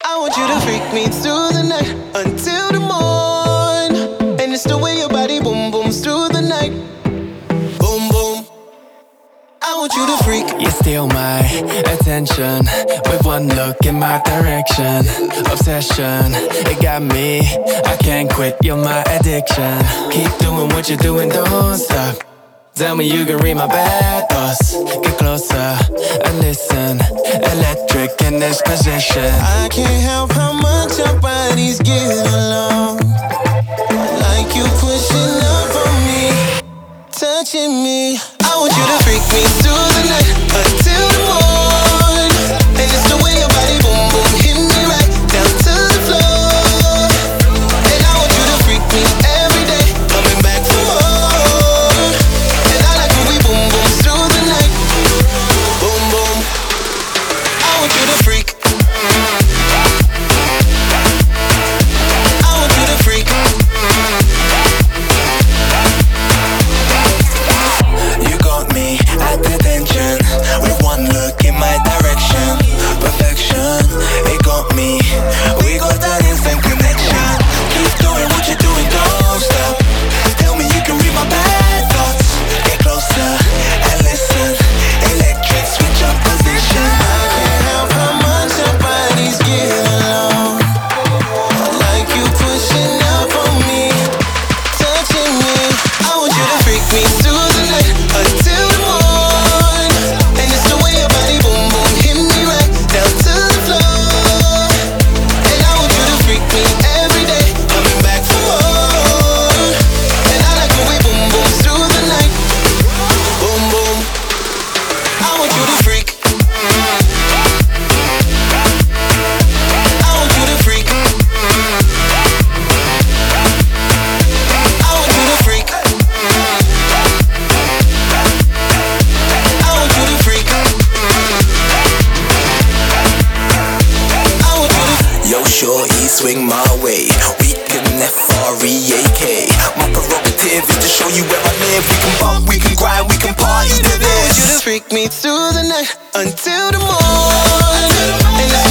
I want you to freak me through the night until the morn. And it's the way your body boom booms through the night. Boom boom. I want you to freak. You steal my attention with one look in my direction. Obsession, it got me. I can't quit, you're my addiction. Keep doing what you're doing, don't stop. Tell me you can read my bad thoughts. Get closer and listen. Electric in this position. I can't help how much our bodies get along. Like you pushing up on me, touching me. I want you to freak me through the night until the morn. And it's the way your body boom boom hit me right down to the floor. And I want you to freak me every day, coming back for more. And I like when we boom boom through the night. Boom boom. I want you to freak. I want you to freak. You got me at attention with one look in my direction. Perfection, it got me. We got that instant connection. Keep doing what you're doing, don't stop. Tell me you can read my bad thoughts. Get closer and listen. Electric, switch up position. I can't help how much our bodies get along. Like you pushing up on me, touching me. I want you to freak me through the night until the morn. And it's the way your body boom boom hit me right down to the floor. And I want you to freak me every day, coming back for more. And I like when we boom boom through the night. Boom boom. I want you to freak. I want you to freak. I want you to freak. I want you to freak. I want you to. Yo, shorty, swing my way. We can F-R-E-A-K. My prerogative is to show you where I live. We can bump, we can grind, we can party to I want you to this. freak me through the night until the morn. And it's